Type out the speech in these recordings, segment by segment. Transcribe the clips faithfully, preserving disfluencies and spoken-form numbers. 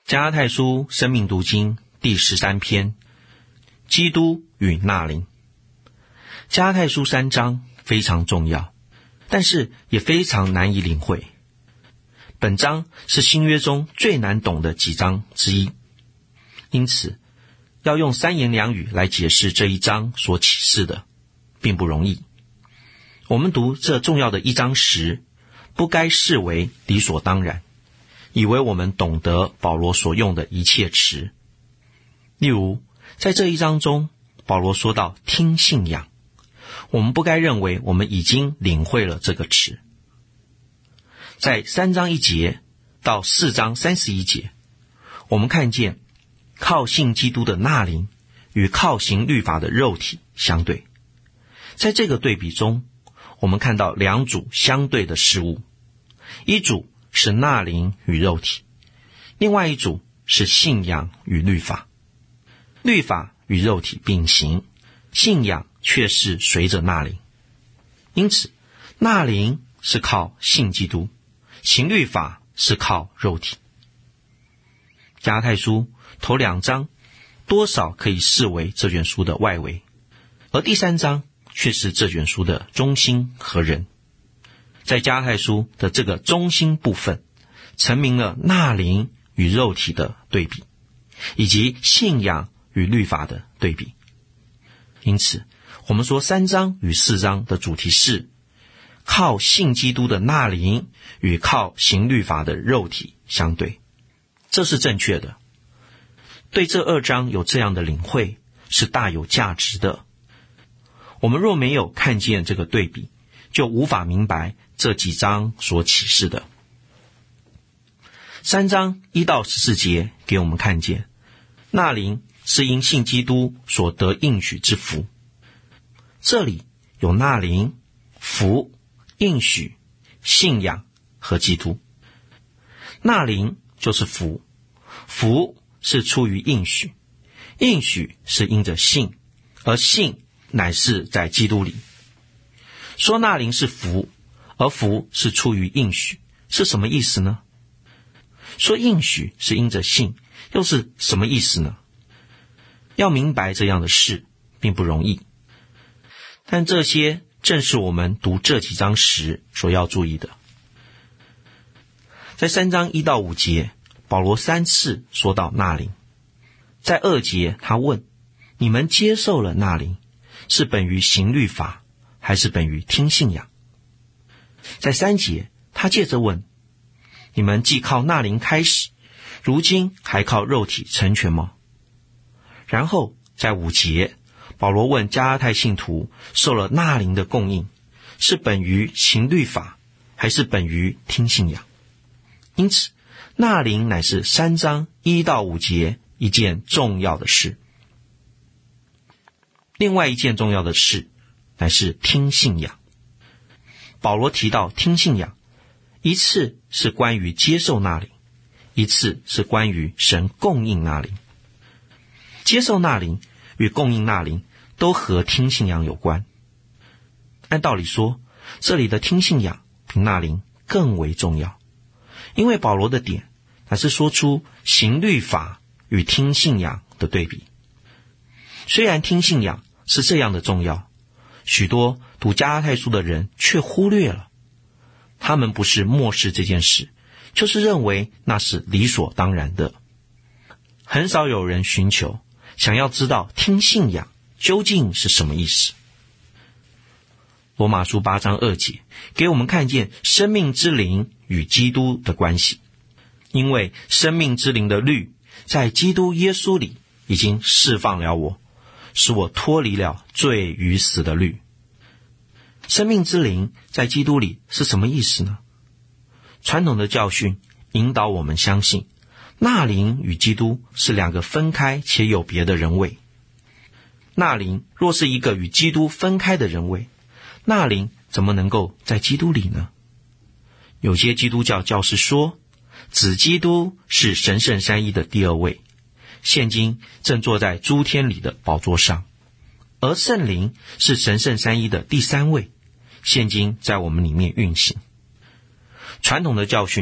加拉太书生命读经第十三篇，基督与纳灵。加拉太书三章非常重要，但是也非常难以领会。本章是新约中最难懂的几章之一，因此要用三言两语来解释这一章所启示的，并不容易。我们读这重要的一章时，不该视为理所当然，以为我们懂得保罗所用的一切词。例如，在这一章中，保罗说到听信仰，我们不该认为我们已经领会了这个词。在三章一节到四章三十一节，我们看见靠信基督的纳灵与靠行律法的肉体相对。在这个对比中，我们看到两组相对的事物，一组是纳灵与肉体，另外一组是信仰与律法。律法与肉体并行，信仰却是随着纳灵。因此，纳灵是靠信基督，行律法是靠肉体。加拉太书头两章多少可以视为这卷书的外围，而第三章却是这卷书的中心和人。在加拉太书的这个中心部分，阐明了纳灵与肉体的对比，以及信仰与律法的对比。因此，我们说三章与四章的主题是靠信基督的纳灵与靠行律法的肉体相对，这是正确的。对这二章有这样的领会是大有价值的。我们若没有看见这个对比，就无法明白这几章所启示的。三章一到十四节给我们看见，纳灵是因信基督所得应许之福。这里有纳灵、福、应许、信仰和基督。纳灵就是福，福是出于应许，应许是因着信，而信乃是在基督里。说纳灵是福，而福是出于应许，是什么意思呢？说应许是因着信，又是什么意思呢？要明白这样的事并不容易，但这些正是我们读这几章时所要注意的。在三章一到五节，保罗三次说到纳灵。在二节他问，你们接受了纳灵，是本于行律法，还是本于听信仰？在三节他接着问，你们既靠纳灵开始，如今还靠肉体成全吗？然后在五节，保罗问加拉太信徒受了纳灵的供应，是本于行律法，还是本于听信仰？因此，纳灵乃是三章一到五节一件重要的事。另外一件重要的事，乃是听信仰。保罗提到听信仰，一次是关于接受纳灵，一次是关于神供应纳灵。接受纳灵与供应纳灵都和听信仰有关。按道理说，这里的听信仰比纳灵更为重要，因为保罗的点乃是说出行律法与听信仰的对比。虽然听信仰是这样的重要，许多读加拉太书的人却忽略了。他们不是漠视这件事，就是认为那是理所当然的。很少有人寻求，想要知道听信仰究竟是什么意思。罗马书八章二节给我们看见生命之灵与基督的关系，因为生命之灵的律在基督耶稣里已经释放了我，使我脱离了罪与死的律。生命之灵在基督里是什么意思呢？传统的教训引导我们相信，纳灵与基督是两个分开且有别的人位。纳灵若是一个与基督分开的人位，纳灵怎么能够在基督里呢？有些基督教教士说，子基督是神圣三一的第二位，现今正坐在诸天里的宝座上，而圣灵是神圣三一的第三位，现今在我们里面运行。传统的教训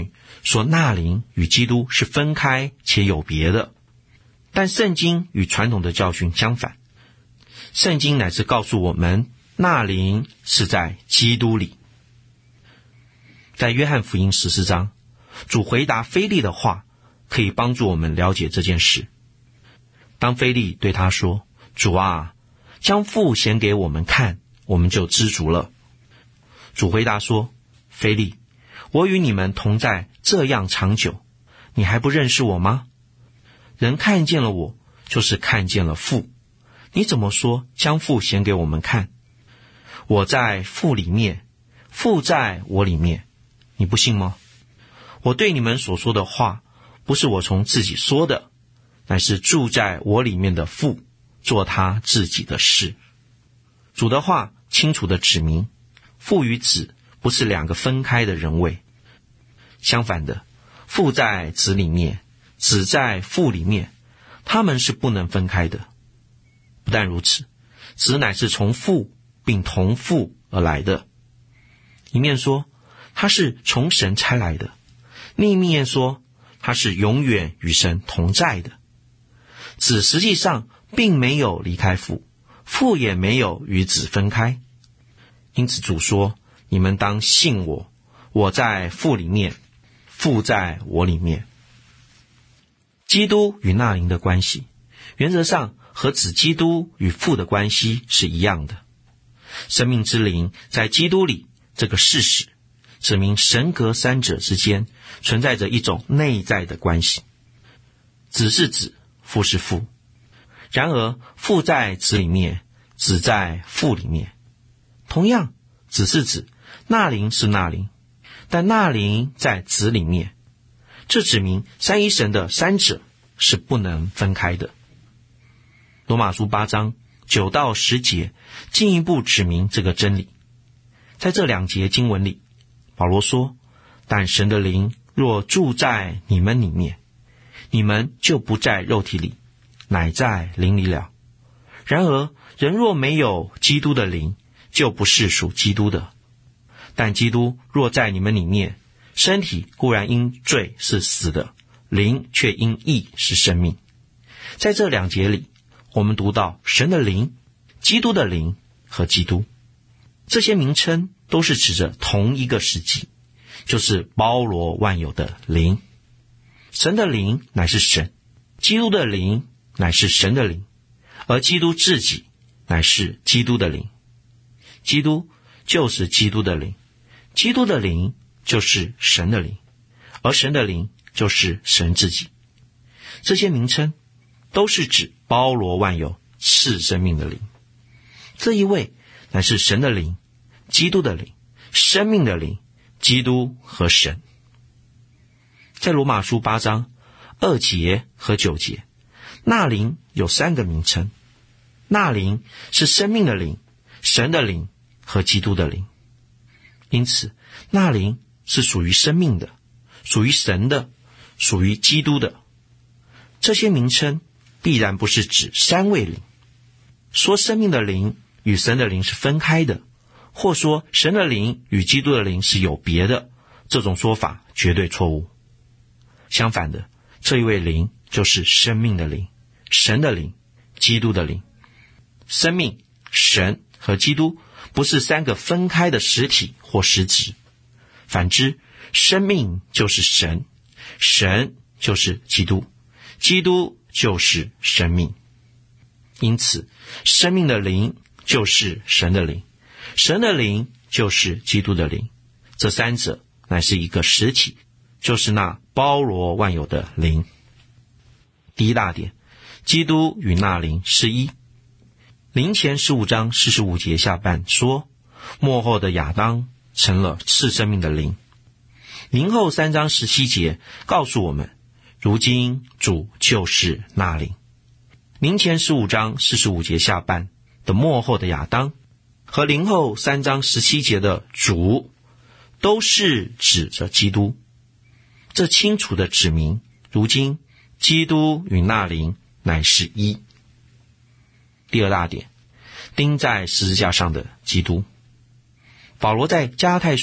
说那灵与基督是分开且有别的，但圣经与传统的教训相反。圣经乃是告诉我们，那灵是在基督里。在约翰福音十四章，主回答腓利的话，可以帮助我们了解这件事。当腓利对他说，主啊，将父显给我们看，我们就知足了。主回答说，腓利，我与你们同在这样长久，你还不认识我吗？人看见了我，就是看见了父。你怎么说将父显给我们看？我在父里面，父在我里面，你不信吗？我对你们所说的话，不是我从自己说的，乃是住在我里面的父做他自己的事。主的话清楚地指明，父与子不是两个分开的人位，相反的，父在子里面，子在父里面，他们是不能分开的。不但如此，子乃是从父并同父而来的。一面说他是从神差来的，另一面说他是永远与神同在的。子实际上并没有离开父，父也没有与子分开。因此主说，你们当信我，我在父里面，父在我里面。基督与那灵的关系，原则上和子基督与父的关系是一样的。生命之灵在基督里这个事实，指明神格三者之间存在着一种内在的关系。子是子，父是父。然而父在子里面，子在父里面。同样，子是子，那灵是那灵，但那灵在子里面。这指明三一神的三者是不能分开的。罗马书八章九到十节进一步指明这个真理。在这两节经文里，保罗说，但神的灵若住在你们里面，你们就不在肉体里，乃在灵里了。然而人若没有基督的灵，就不是属基督的。但基督若在你们里面，身体固然因罪是死的，灵却因义是生命。在这两节里，我们读到神的灵、基督的灵和基督，这些名称都是指着同一个实际，就是包罗万有的灵。神的灵乃是神，基督的灵乃是神的灵，而基督自己乃是基督的灵。基督就是基督的灵，基督的灵就是神的灵，而神的灵就是神自己。这些名称都是指包罗万有赐生命的灵。这一位乃是神的灵、基督的灵、生命的灵、基督和神。在罗马书八章二节和九节，那灵有三个名称。那灵是生命的灵、神的灵和基督的灵。因此那灵是属于生命的，属于神的，属于基督的。这些名称必然不是指三位灵。说生命的灵与神的灵是分开的，或说神的灵与基督的灵是有别的，这种说法绝对错误。相反的，这一位灵就是生命的灵、神的灵、基督的灵。生命、神和基督不是三个分开的实体或实质，反之，生命就是神，神就是基督，基督就是生命。因此，生命的灵就是神的灵，神的灵就是基督的灵，这三者乃是一个实体，就是那包罗万有的灵。第一大点，基督与那灵是一。灵前十五章四十五节下半说，末后的亚当成了赐生命的灵。灵后三章十七节告诉我们，如今主就是那灵。灵前十五章四十五节下半的末后的亚当和灵后三章十七节的主，都是指着基督。这清楚地指明，如今基督与那灵乃是一。第二大点，钉在十字架上的基督。保罗在加拉太书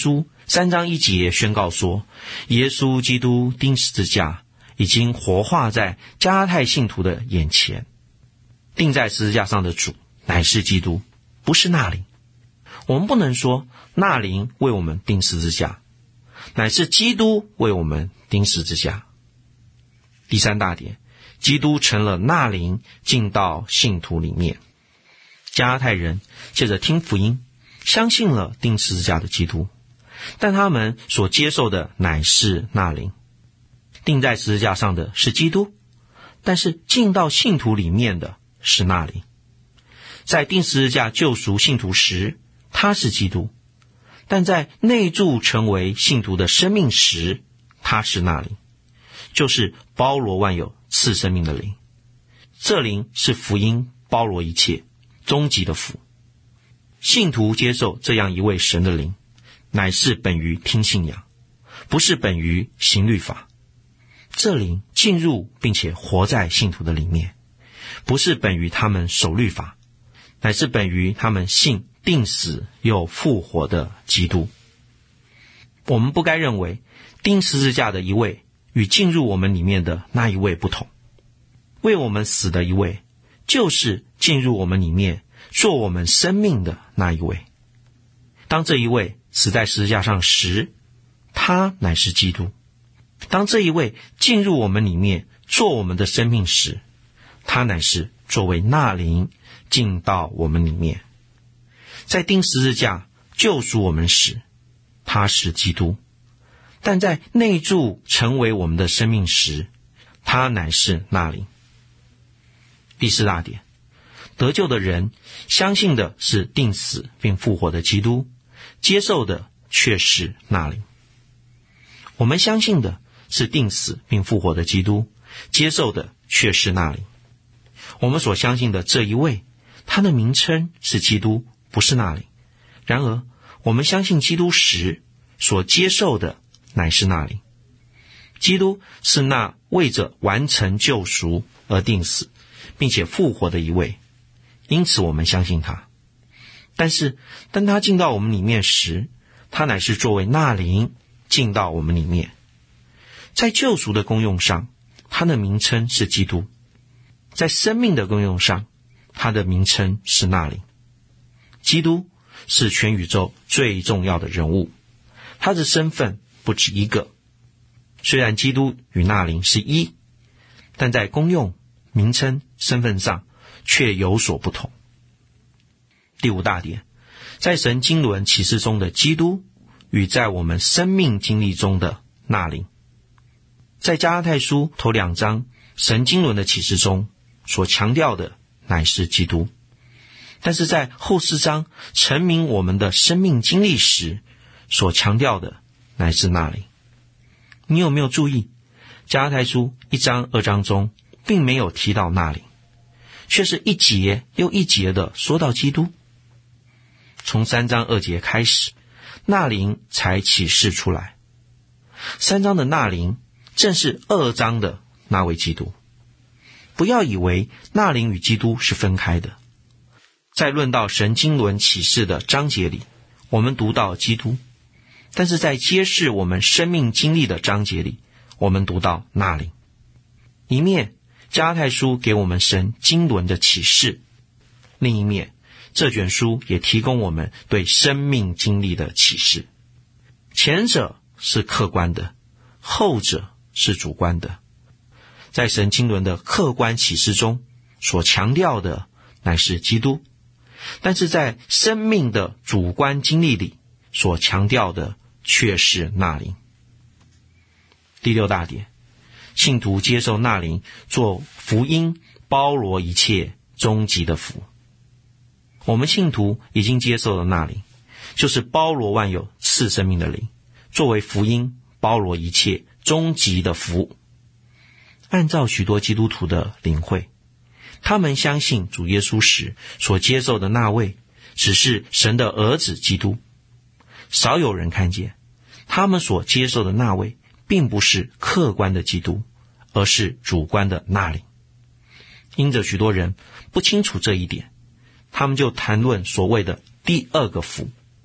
三章一节宣告说，耶稣基督钉十字架已经活化在加拉太信徒的眼前。钉在十字架上的主乃是基督，不是纳灵。我们不能说纳灵为我们钉十字架，乃是基督为我们钉十字架。第三大点，基督成了纳灵进到信徒里面。加拉太人借着听福音，相信了钉十字架的基督，但他们所接受的乃是纳灵。钉在十字架上的是基督，但是进到信徒里面的是纳灵。在钉十字架救赎信徒时，他是基督，但在内住成为信徒的生命时，他是纳灵，就是包罗万有赐生命的灵。这灵是福音包罗一切终极的福。信徒接受这样一位神的灵，乃是本于听信仰，不是本于行律法。这灵进入并且活在信徒的里面，不是本于他们守律法，乃是本于他们信定死又复活的基督。我们不该认为钉十字架的一位与进入我们里面的那一位不同。为我们死的一位，就是进入我们里面做我们生命的那一位。当这一位死在十字架上时，他乃是基督。当这一位进入我们里面做我们的生命时，他乃是作为纳灵进到我们里面。在钉十字架救赎我们时，他是基督，但在内住成为我们的生命时，他乃是纳灵。第四大点，得救的人相信的是钉死并复活的基督，接受的却是纳灵。我们相信的是钉死并复活的基督，接受的却是纳灵。我们所相信的这一位，他的名称是基督，不是纳灵。然而我们相信基督时所接受的乃是纳灵。基督是那为着完成救赎而钉死并且复活的一位，因此我们相信他。但是当他进到我们里面时，他乃是作为纳灵进到我们里面。在救赎的功用上，他的名称是基督；在生命的功用上，他的名称是纳灵。基督是全宇宙最重要的人物，他的身份不止一个。虽然基督与纳灵是一，但在功用、名称、身份上却有所不同。第五大点，在神经纶启示中的基督与在我们生命经历中的纳灵。在加拉太书头两章神经纶的启示中所强调的乃是基督，但是在后四章陈明我们的生命经历时所强调的乃是纳灵。你有没有注意，加拉太书一章二章中并没有提到纳灵，却是一节又一节的说到基督。从三章二节开始，纳灵才启示出来。三章的纳灵正是二章的那位基督。不要以为纳灵与基督是分开的。在论到神经纶启示的章节里，我们读到基督，但是在揭示我们生命经历的章节里，我们读到纳灵。一面加拉太书给我们神经纶的启示，另一面这卷书也提供我们对生命经历的启示。前者是客观的，后者是主观的。在神经纶的客观启示中所强调的乃是基督，但是在生命的主观经历里所强调的却是纳灵。第六大点，信徒接受纳灵做福音包罗一切终极的福。我们信徒已经接受了纳灵，就是包罗万有赐生命的灵，作为福音包罗一切终极的福。按照许多基督徒的领会，他们相信主耶稣时所接受的那位只是神的儿子基督。少有人看见他们所接受的那位并不是客观的基督，而是主观的纳灵。因着许多人不清楚这一点，他们就谈论所谓的第二个福，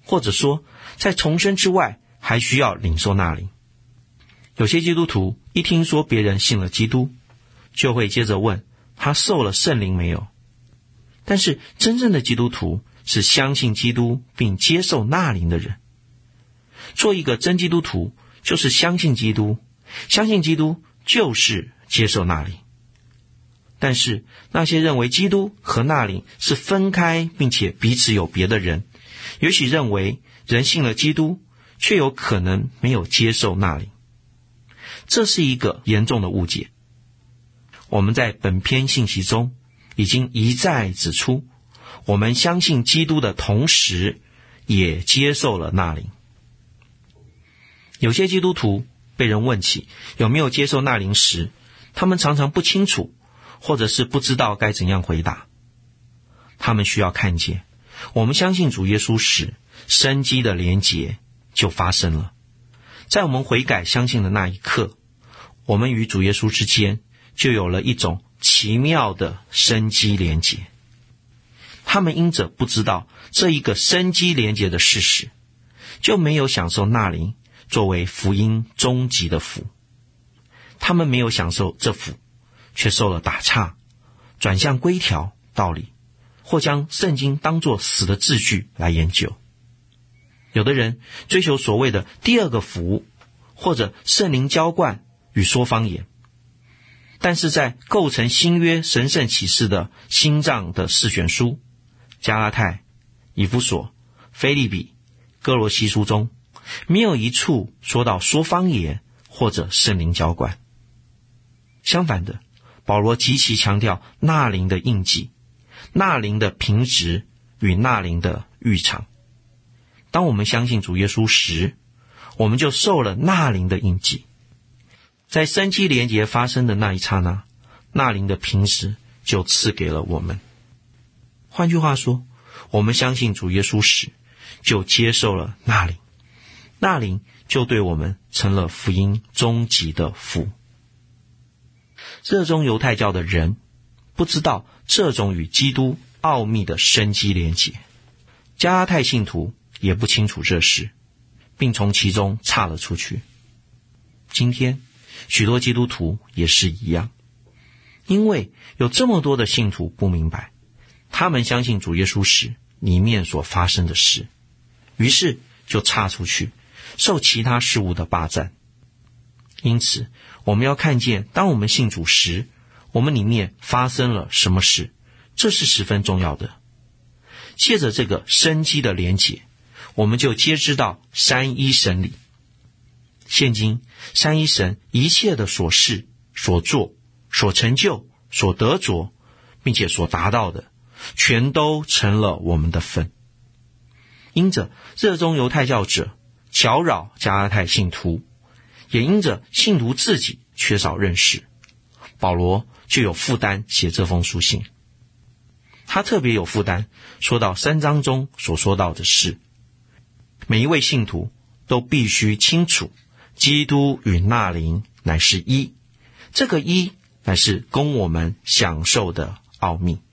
或者说在重生之外还需要领受纳灵。有些基督徒一听说别人信了基督，就会接着问他受了圣灵没有。但是真正的基督徒是相信基督并接受纳灵的人。做一个真基督徒就是相信基督，相信基督就是接受纳灵。但是那些认为基督和纳灵是分开并且彼此有别的人，也许认为人信了基督却有可能没有接受纳灵，这是一个严重的误解。我们在本篇信息中已经一再指出，我们相信基督的同时也接受了纳灵。有些基督徒被人问起有没有接受纳灵时，他们常常不清楚，或者是不知道该怎样回答。他们需要看见，我们相信主耶稣时，生机的连结就发生了。在我们悔改相信的那一刻，我们与主耶稣之间就有了一种奇妙的生机连结。他们因着不知道这一个生机连结的事实，就没有享受纳灵作为福音终极的福。他们没有享受这福，却受了打岔，转向规条道理，或将圣经当作死的字句来研究。有的人追求所谓的第二个福，或者圣灵浇灌与说方言，但是在构成新约神圣启示的心脏的四卷书加拉太、以弗所、腓立比、哥罗西书中，没有一处说到说方言或者圣灵浇灌。相反的，保罗极其强调纳灵的印记、纳灵的凭执与纳灵的预尝。当我们相信主耶稣时，我们就受了纳灵的印记。在生机连结发生的那一刹那，纳灵的凭执就赐给了我们。换句话说，我们相信主耶稣时，就接受了纳灵，纳灵就对我们成了福音终极的福。热衷犹太教的人不知道这种与基督奥秘的生机连结，加拉太信徒也不清楚这事，并从其中岔了出去。今天许多基督徒也是一样，因为有这么多的信徒不明白他们相信主耶稣时里面所发生的事，于是就岔出去，受其他事物的霸占。因此我们要看见，当我们信主时，我们里面发生了什么事，这是十分重要的。借着这个生机的连结，我们就皆知道三一神理。现今三一神一切的所事、所做、所成就、所得着，并且所达到的，全都成了我们的份。因着热衷犹太教者搅扰加拉太信徒，也因着信徒自己缺少认识，保罗就有负担写这封书信。他特别有负担说到三章中所说到的事。每一位信徒都必须清楚，基督与纳灵乃是一，这个一乃是供我们享受的奥秘。